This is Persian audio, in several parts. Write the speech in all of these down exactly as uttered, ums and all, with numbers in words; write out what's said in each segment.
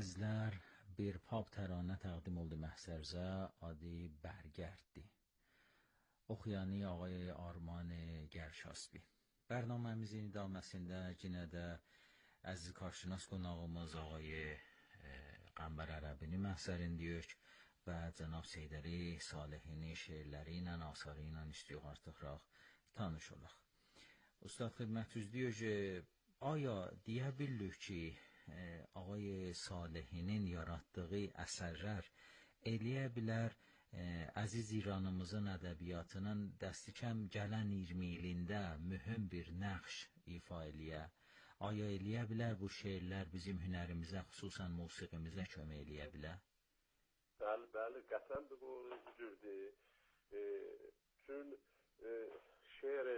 Əzizlər, bir pop təranə təqdim oldu məhsərzə, adı Bərgərddi. Oxuyanı ağay Arman Gərşasbi. Bərnaməmizin idaməsində yenə də əziz karşınas qonağımız ağay e, Qəmbər Ərəbini məhsərin deyək və cənab Seydəli Salihini şeirləri ilə, asarı ilə istiyor artıqraq tanış olaq. Ustad xidmətüz deyək, aya deyə bilirik ki, e, ağay Salihinin yaratdığı əsərlər eləyə bilər e, əziz İranımızın ədəbiyyatının dəstikəm gələn iyirmi ilində mühüm bir nəqş ifa eləyə. Aya eləyə bilər bu şeirlər bizim hünərimizə, xüsusən musiqimizə kömək eləyə bilər? Bəli, bəli, qəsəm bu cürdür. E, çün e, şeir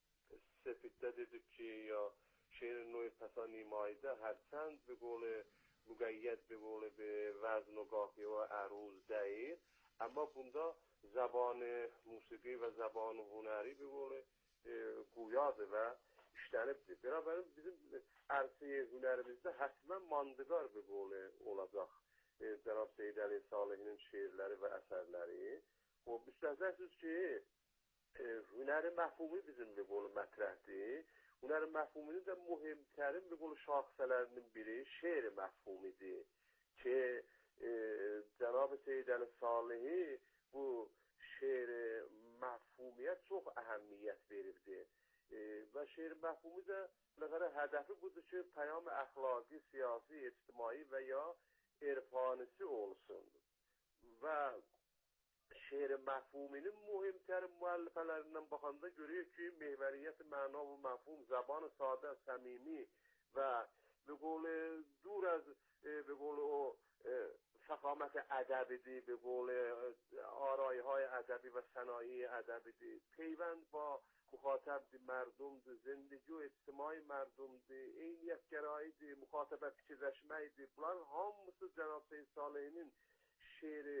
سفیده dedik ki یا شعر نوع پسانیمایده هرچند به قول مقید به قول به وزن و قافیه و عروض دقیق اما bunda زبان موسیقی و زبان هنری به قول گویاdır və işlənibdir. Beraber bizim ərsəyə hünərimizdə həsmən mandıqar bir qol olacaq. E, Cənab Seydəli Salihinin şeirləri və əsərləri. O müstəzəsiz ki e, hünəri məfhumi bizim bir qolu mətrəhdir. Hünəri məfhuminin də mühimtərin bir qolu şaxsələrinin biri şeir məfhumidir. Ki e, Cənab Seydəli Salihi bu şeir məfhumiyyət çox əhəmiyyət veribdir. E, və şeir məfhumi də hədəfi budur ki, pəyam əxlaqi, siyasi, ictimai və ya irfanisi olsun. Və şeir məfhuminin mühimtərin müəllifələrindən baxanda görüyor ki, mehvəriyyət məna və məfhum, zaban sadə, səmimi və bir qolu dur az bir qolu o fəqamət ədəbidir, bir qolu arayهای ədəbi və sənayi ədəbidir. Peyvənd ba مخاطب مردمdir, زندگی و اجتماعی مردمdir, eyniyyətgərayıdır, müxatibət fikirləşməkdir. Bunların hamısı Cənab Seyyid Salihinin şeiri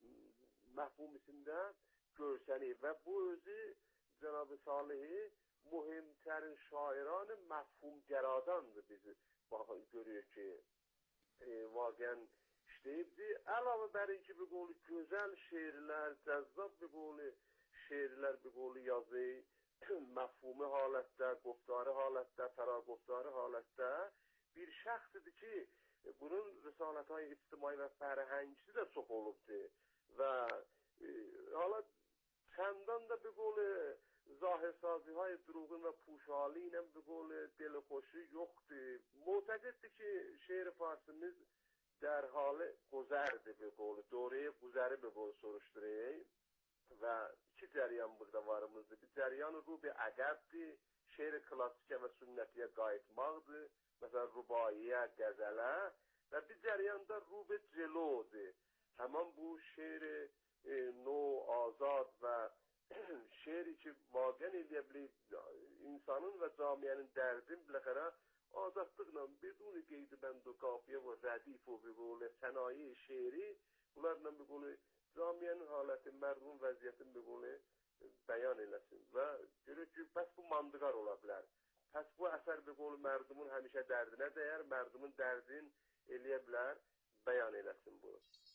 məhfumisində görsənir və bu özü Cənab Salihi mühimtərin şairanı məfhumgəradandır bizi görüyor ki e, vaqən işləyibdir. Əlavə bərin ki, bir qolu gözəl şeirlər, cəzzab bir qolu şeirlər bir qolu yazır. Məfhumi halətdə, qoftarı halətdə, fəraqoftarı halətdə bir şəxsdir ki, bunun risalət-i ictimai və fərhəngisi də çox olubdur. Və e, hala çəndan da bir qolu zahirsazi-hay duruğun və puşali ilə bir qolu delixoşu yoxdur. Muhtəqiddir ki, şeir farsimiz dərhalı quzərdir bir qolu, doğruya quzəri bir qolu soruşturayım. Və iki cəryan burada varımızdır. Bir cəryan rubi ədəbdir, şeir klassikə və sünnətiyə qayıtmaqdır. Məsələn, rubaiyə, qəzələ və bir cəryan da rubi celodur. Həmən bu şeir e, no, azad və şeiri ki, vaqən eləyə bilir insanın və camiyyənin dərdin biləxərə azadlıqla beduni qeydi bənd o qafiyə və rədif o bir qolu sənayi şeiri bunlarla bir qolu camiyyənin haləti, mərdum vəziyyətin bir qolu bəyan eləsin və görür ki, bəs bu mandıqar ola bilər. Bəs bu əsər bir qolu mərdumun həmişə dərdinə dəyər, mərdumun dərdin eləyə bilər, bəyan eləsin bu.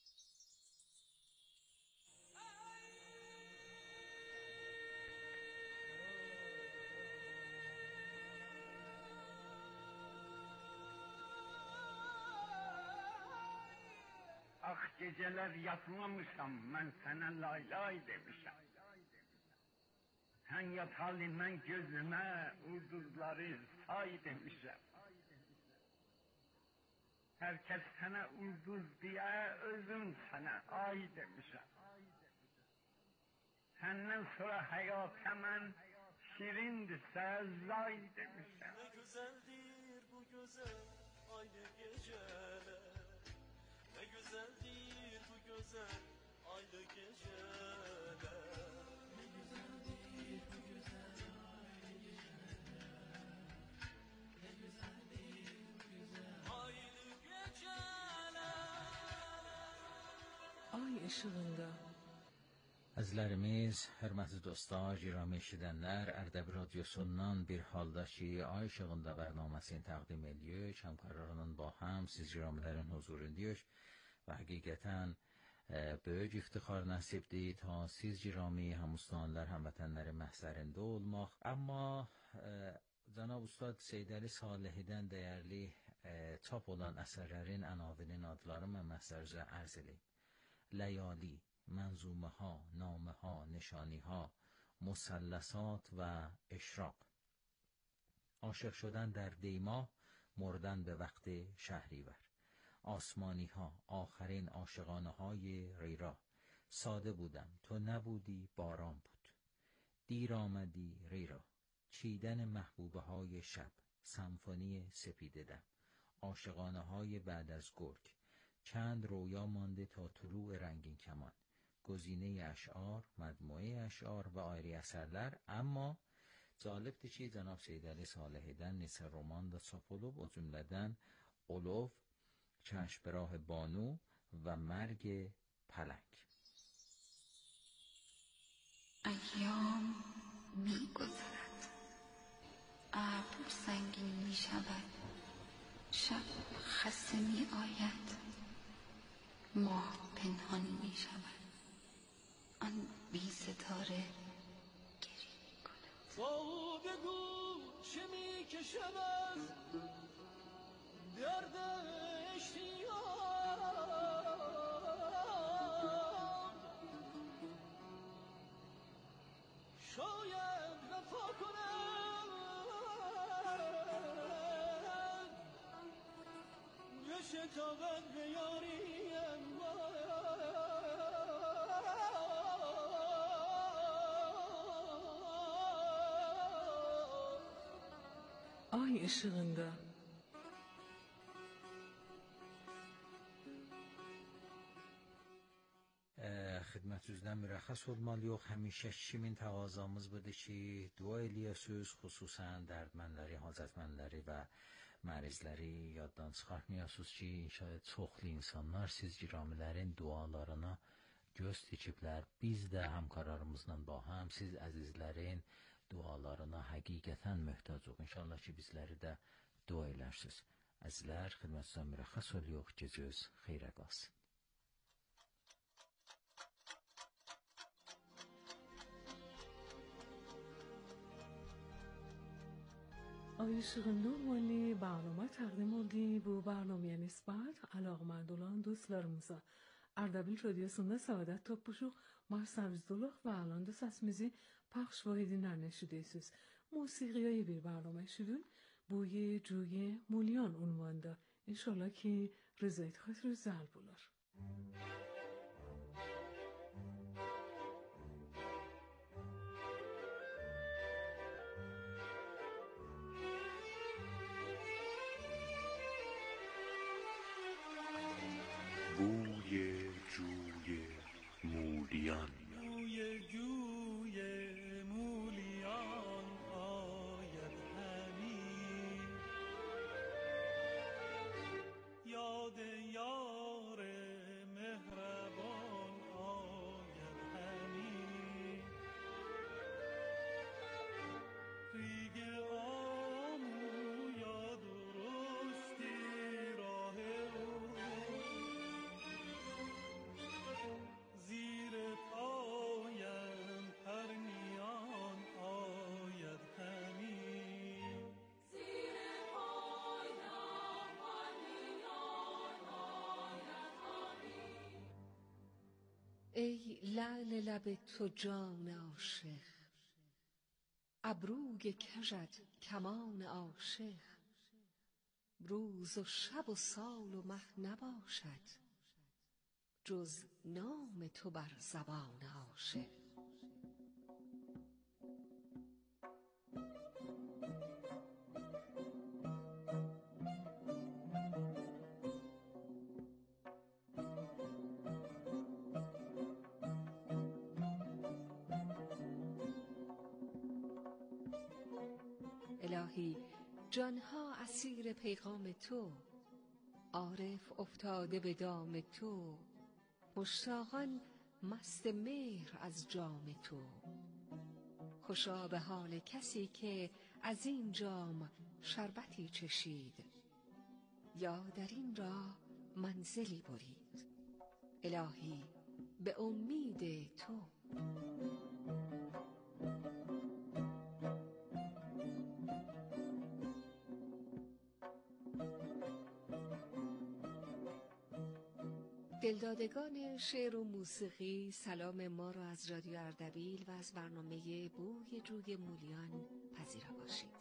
Ax gecələr yatmamışam, mən sənə lay lay demişəm. Sən yat halindən gözümə ulduzları say demişəm. Hər kəs sənə ulduz deyə, özüm sənə ay demişəm. Səndən sonra həyata mən şirindirsə zay demişəm. Ne güzeldir bu güzel aynı geceler. Ne güzeldir bu güzel aylı geceler. Ne güzeldir bu güzel aylı geceler. Ne güzeldir bu güzel aylı geceler. Ay ışığında. Əzizlərimiz, hörmətli dostlar, giram eşidənlər, Ərdəbil Radiosundan bir halda ki, ay işığında bərnaməsini təqdim edirik, həmkarlarının ba həm siz giramlərin huzurundayıq və həqiqətən e, böyük iftixar nəsibdir ta siz girami həmüslanlar, həmvətənlərin məhzərində olmaq. Amma e, Cənab Ustad Seydəli Salihidən dəyərli e, çap olan əsərlərin ənavinin adları mən məhzərzə ərz edeyim. Ləyali, منظومه ها، نامه ها، نشانی ها، مثلثات و اشراق. عاشق شدن در دیما، مردن به وقت شهریور. آسمانی ها، آخرین عاشقانه های ریرا. ساده بودم، تو نبودی، باران بود. دیر آمدی ریرا. چیدن محبوبه های شب، سمفونی سپیده دم. عاشقانه های بعد از گرگ. چند رویا مانده تا طلوع رنگین کمان. گزینه اشعار، مجموعه اشعار و آیری اثرler. Amma cəlibdir ki, Cənab Seydəli Salihidən neçə roman da çap olub, o cümlədən Olov, Kəşf-i-Rah Banu və Mərg Pələng. ایام می گذرد، ابر سنگین می شود، شب خسته می آید، ماه پنهان می شود، آن بی ستاره گریه می کند. تا بگو چه می کشم از درد اشتیاق، شاید وفا کنم بشتابد به یاریم. Ay ışığında. Xidmətinizdən mürəxxəs olmalıyıq. Həmişə kimin təvazamız budur ki, dua eləyəsiniz, xüsusən dərdmənləri, hacətmənləri və mərizləri yaddan çıxartmayasınız ki, inşallah çoxlu insanlar siz giramilərin dualarına göz dikiblər. Biz də həmkarlarımızla ba həm siz əzizlərin dualarına həqiqətən möhtacıq. İnşallah ki, bizləri də dua elərsiniz. Əzizlər, xidmətinizdən mürəxxəs oluyuq. Gecəniz xeyrə qalsın. آی ışığında olmalı برنامه تقدیم oldu. Bu برنامeye nisbət əlaqəmənd olan dostlarımıza Ərdəbil Radiosu'nda səadət tapmışıq. Mərsəvizdolaq və alan da səsimizi پخش و dinləşə edirsiniz. Musiqiyə bir برنامه eşidin. Buy Cuy Mulyan ünvanında. İnşallah ki rızayət xatir zəlb olar. بوی جوی مولیان، بوی جوی مولیان آید همی، یاد یار مهربان آید همی، ریگ آمو یا درشتی راه او، زیر پایم پرنیان آید همی، زیر پایم پرنیان آید همی. ای لعل لب تو جان عاشق، ابروی کژت کمان عاشق، روز و شب و سال و مه نباشد جز نام تو بر زبان عاشق. الهی جانها اسیر پیغام تو، عارف افتاده به دام تو، مشتاقان مست مهر از جام تو. خوشا به حال کسی که از این جام شربتی چشید، یا در این راه منزلی برید. الهی به امید تو. دلدادگان شعر و موسیقی، سلام ما را از رادیو اردبیل و از برنامه بوی جوی مولیان پذیرا باشید.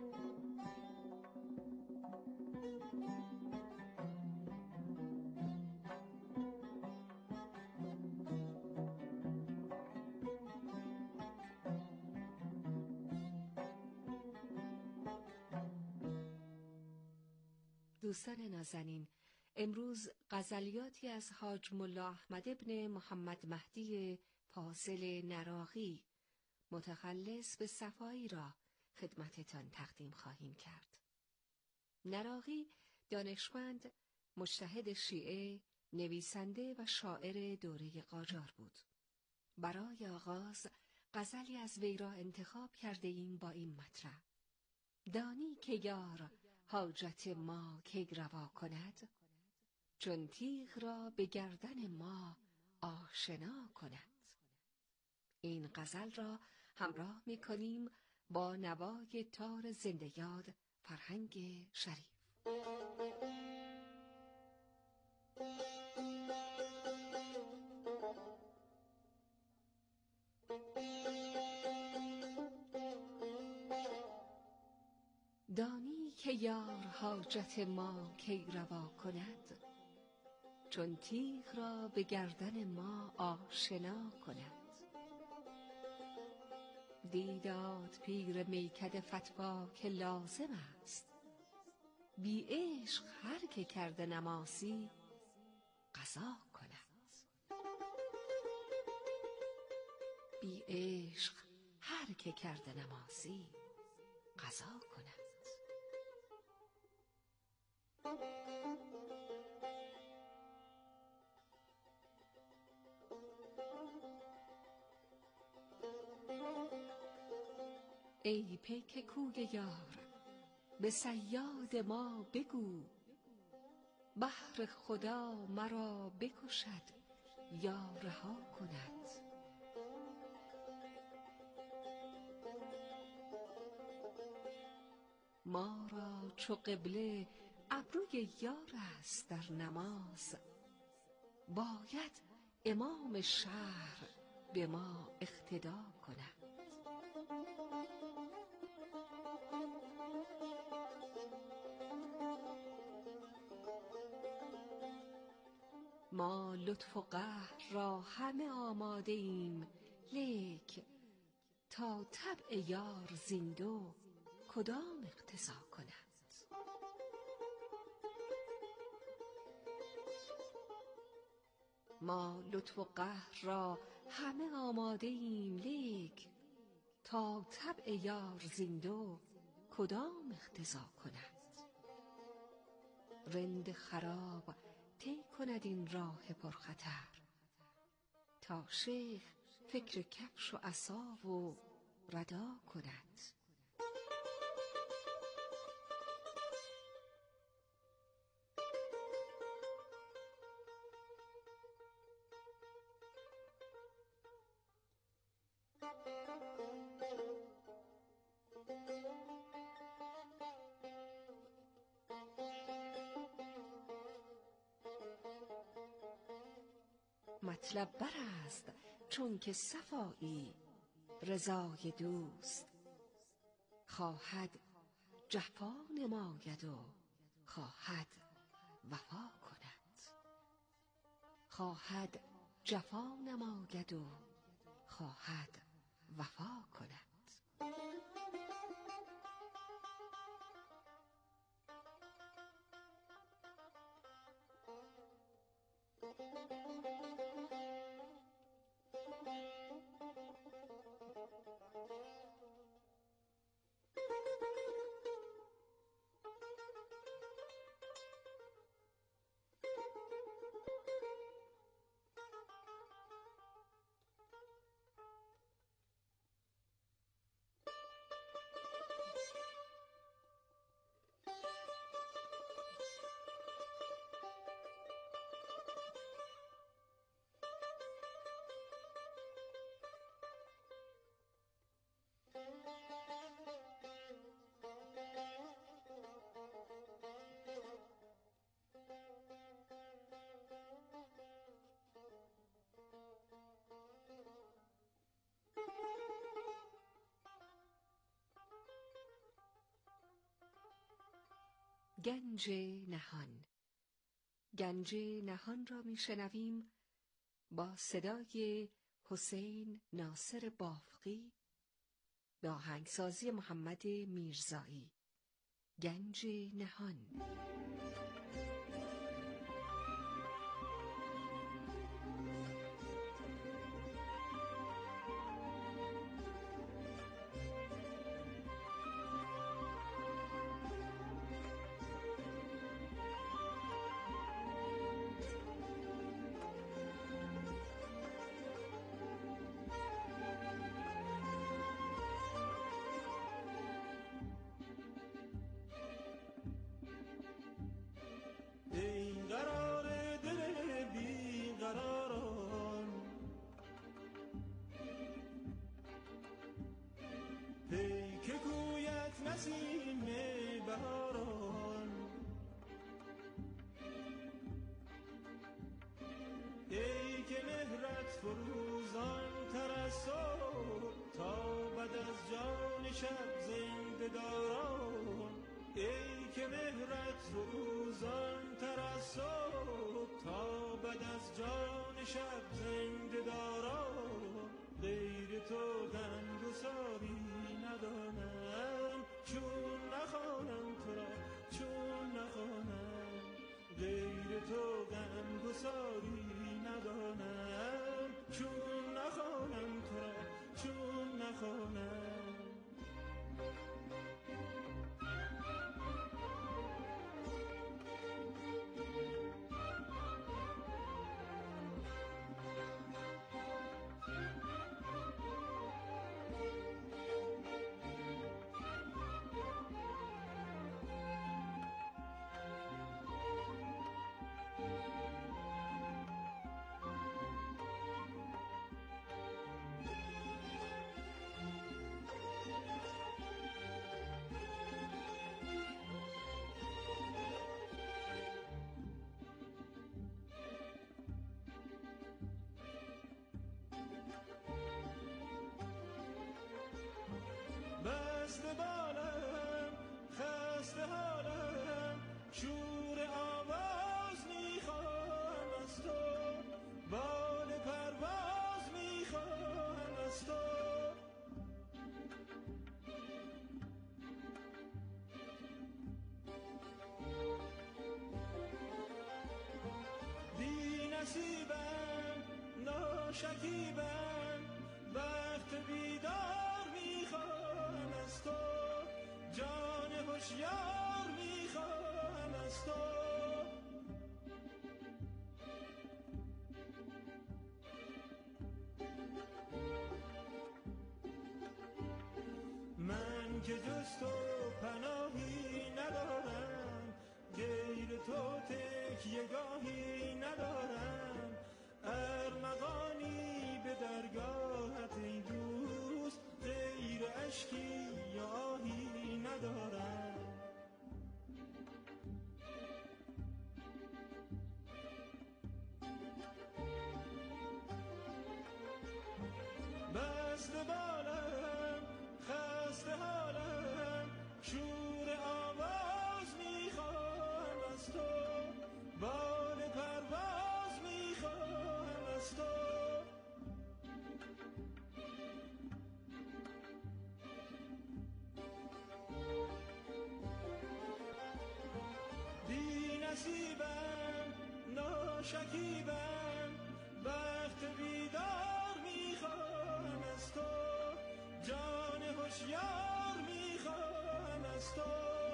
دوستان نازنین، امروز غزلیاتی از حاج ملا احمد ابن محمد مهدی فاضل نراقی متخلص به صفایی را خدمتتان تقدیم خواهیم کرد. نراقی دانشمند، مجتهد شیعه، نویسنده و شاعر دوره قاجار بود. برای آغاز غزلی از وی را انتخاب کرده ایم با این مطلب: دانی که یار حاجت ما کی روا کند، چون تیغ را به گردن ما آشنا کند. این غزل را همراه می کنیم با نوای تار زنده یاد فرهنگ شریف. دانی که یار حاجت ما کی روا کند، چون تیغ را به گردن ما آشنا کند. دیداد پیر میکده فتوا که لازم است، بی عشق هر که کرده نمازی قضا کند. بی عشق هر که کرده نمازی قضا کند. ای پیک کوی یار به صیاد ما بگو، بهر خدا مرا بکشد یا رها کند. ما را چو قبله ابروی یار است در نماز، باید امام شهر به ما اقتدا کند. ما لطف و قهر را همه آماده ایم، لیک تا طبع یار زین دو کدام اقتضا کند. ما لطف و قهر را همه آماده ایم، لیک تا طبع یار زین دو کدام اقتضا کند. رند خراب طی کند این راه پرخطر، تا شیخ فکر کفش و عصا و ردا کند. مطلب بر است چون که صفایی رضای دوست، خواهد جفا نماید و خواهد وفا کند. خواهد جفا نماید و خواهد وفا کند. گنج نهان. گنج نهان را میشنویم با صدای حسین ناصر بافقی به آهنگسازی محمد میرزایی. گنج نهان. نسیم بهاران، ای که مهرت فروزان تر از صبح تا بعد از جان شب زنده داران، ای که مهرت فروزان تر از صبح تا بعد از جان شب زنده داران، غیر تو غم گساری ندانم چون نخوانم تو را، چون نخوانم غیر تو غم گساری ندانم چون نخوانم تو را، چون نخوانم. خسته بالم، خسته حالم، شور آواز میخوام از تو، بال پرواز میخوام از تو. بی نصیبم، ناشکیبم، وقت بیدار میخوام از تو، جان هوشیار میخوام از تو. من که جز تو پناهی ندارم، غیر تو تکیه‌گاهی ندارم، ارمغانی به درگاهت ای دوست، غیر اشکی یا آهی ندارم. بسته بالم، خسته حالم، شور آواز میخوام از تو، بال پرواز میخوام از تو. بی نصیبم، ناشکیبم، وقت بیدار میخوام از تو، جان هوشیار میخوام از تو.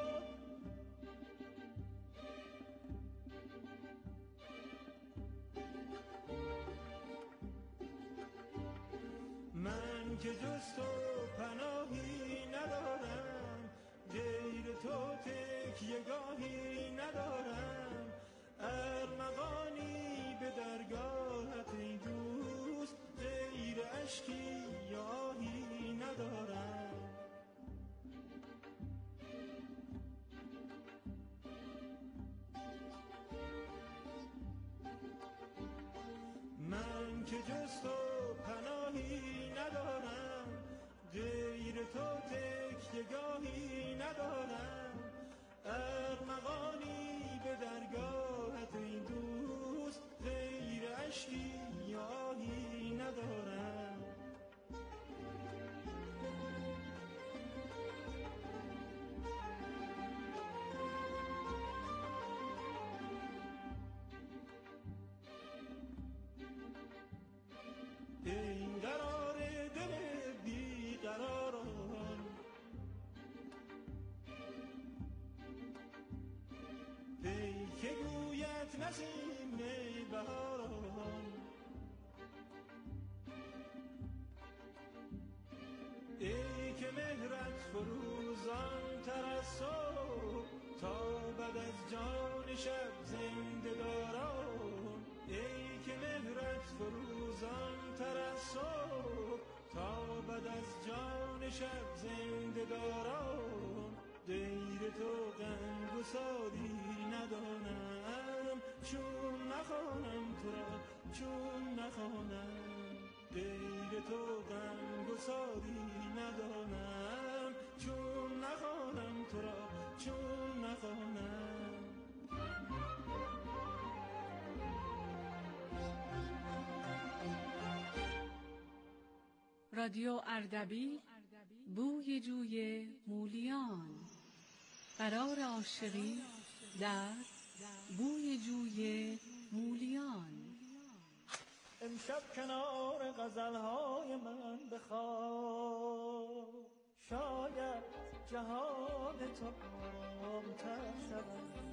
من که جز تو پناهی ندارم، غیر تو تکیه‌گاهی ندارم، ارمغانی به درگاهت ای دوست، غیر اشکی یا آهی ندارم. من که جز تو پناهی ندارم، غیر تو تکیه‌گاهی ندارم، ارمغان کشتی آهی ندارم. ای قرار دل بیقراران، پیک گویت نسیم بهاران، ای که مهرت فروزان تر از صبح تا بعد از جان شب زنده داران، ای که مهرت فروزان تر از صبح تا بعد از جان شب زنده داران، غیر تو غمگساری ندانم، چون نخوانم تو را چون نخوانم، غیر تو غمگساری ندانم، چون نخوانم تو را چون نخوانم. رادیو اردبیل، بوی جوی مولیان. قرار عاشقی در بوی جوی مولیان. امشب کنار غزلهای من بخواب، شاید جهان تو عام‌تر شود.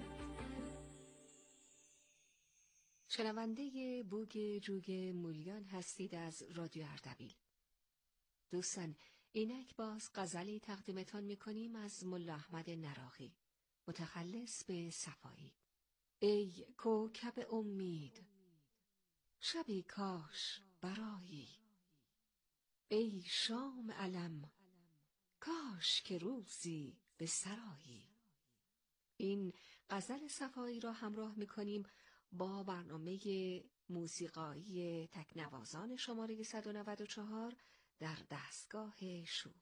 شنونده بوی جوی مولیان هستید از رادیو اردبیل. دوستان، اینک باز غزلی تقدیمتان میکنیم از ملا احمد نراقی، متخلص به صفایی. ای کوکب امید، شبی کاش برایی، ای شام علم، کاش که روزی به سرایی. این غزل صفایی را همراه میکنیم با برنامه موسیقایی تکنوازان شماره صد و نود و چهار در دستگاه شور.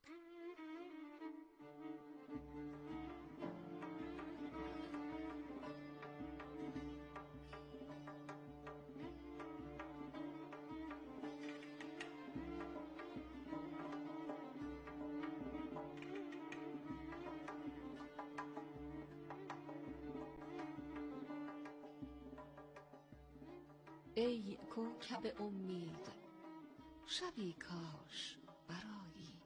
ای کوکب امید، شبی کاش برایی،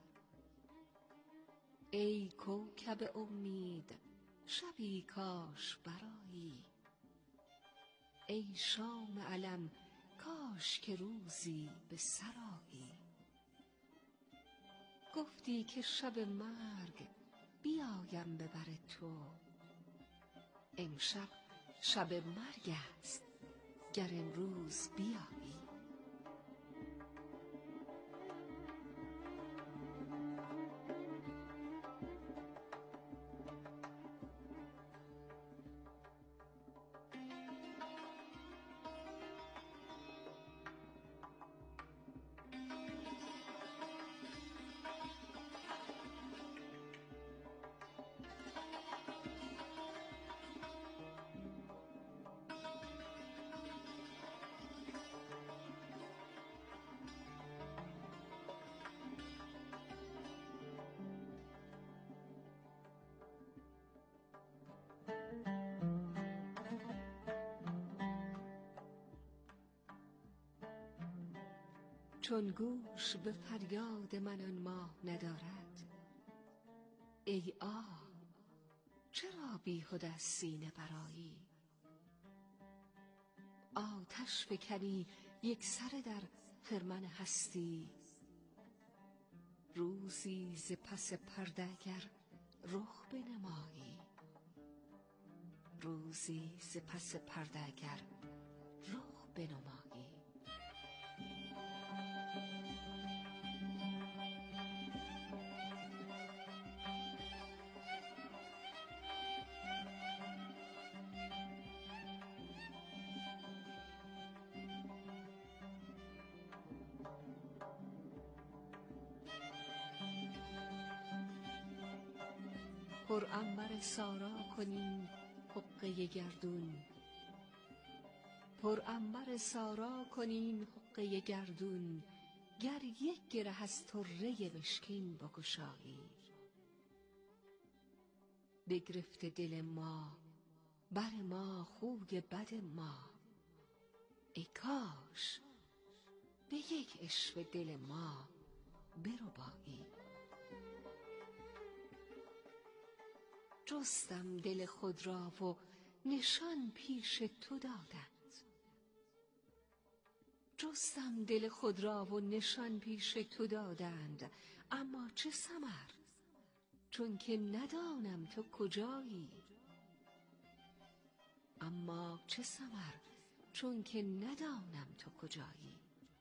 ای کوکب امید، شبی کاش برایی، ای شام علم، کاش که روزی به سرایی. گفتی که شب مرگ بیایم ببر تو، امشب شب مرگ است گر امروز بیایی. چون گوش به فریاد من آن ماه ندارد، ای آه چرا بیهوده از سینه برآیی؟ آتش فکنی یک سره در خرمن هستی، روزی ز پس پرده اگر رخ بنمایی، روزی ز پس پرده اگر رخ بنمایی. پر عنبر سارا کنیم حقه گردون، پر عنبر سارا کنین حقه گردون، گر یک گره از طره مشکین بگشایی. بگرفته دل ما بر ما خوی بد ما، ای کاش به یک عشوه دل ما بربایی. جستم دل خود را و نشان پیش تو دادند، جستم دل خود را و نشان پیش تو دادند، اما چه ثمر چون که ندانم تو کجایی. اما چه ثمر چون که ندانم تو کجایی.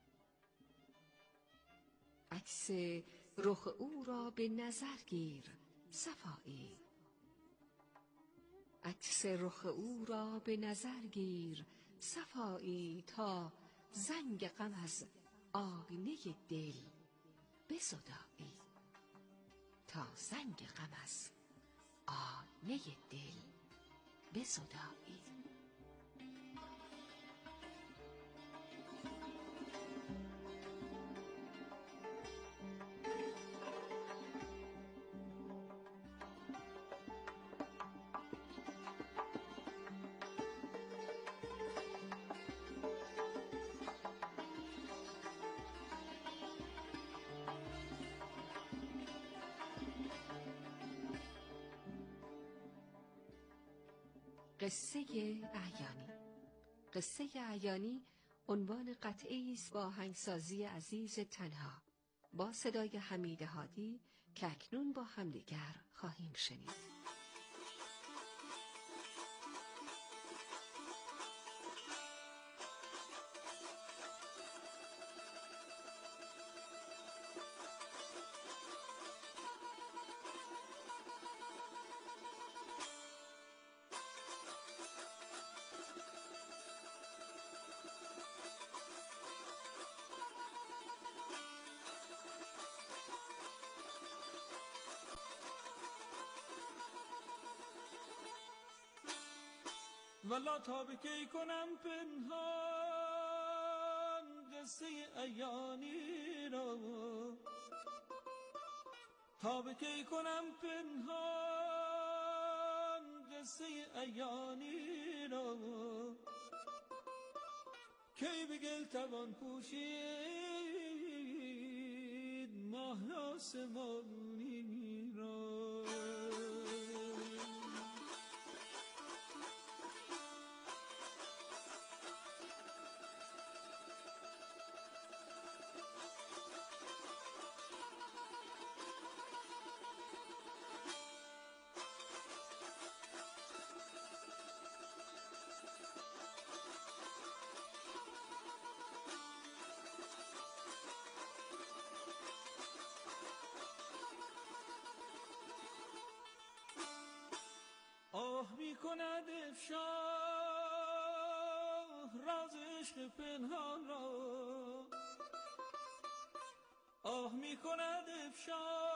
عکس رخ او را به نظر گیر صفایی، عکس رخ او را به نظر گیر صفایی، تا زنگ غم از آینه دل بزدایی. تا زنگ غم از آینه دل بزدایی. قصه اعیانی. قصه اعیانی عنوان قطعی است با آهنگسازی عزیز تنها با صدای حمید هادی که اکنون با همدیگر خواهیم شنید. والا تا به کی کنم پنهان قصه اعیانی را، تا به کی کنم پنهان قصه اعیانی را، کی به گل توان پوشید ماه آسمانی را. آه می کند افشا راز عشق پنهان را، آه می کند افشا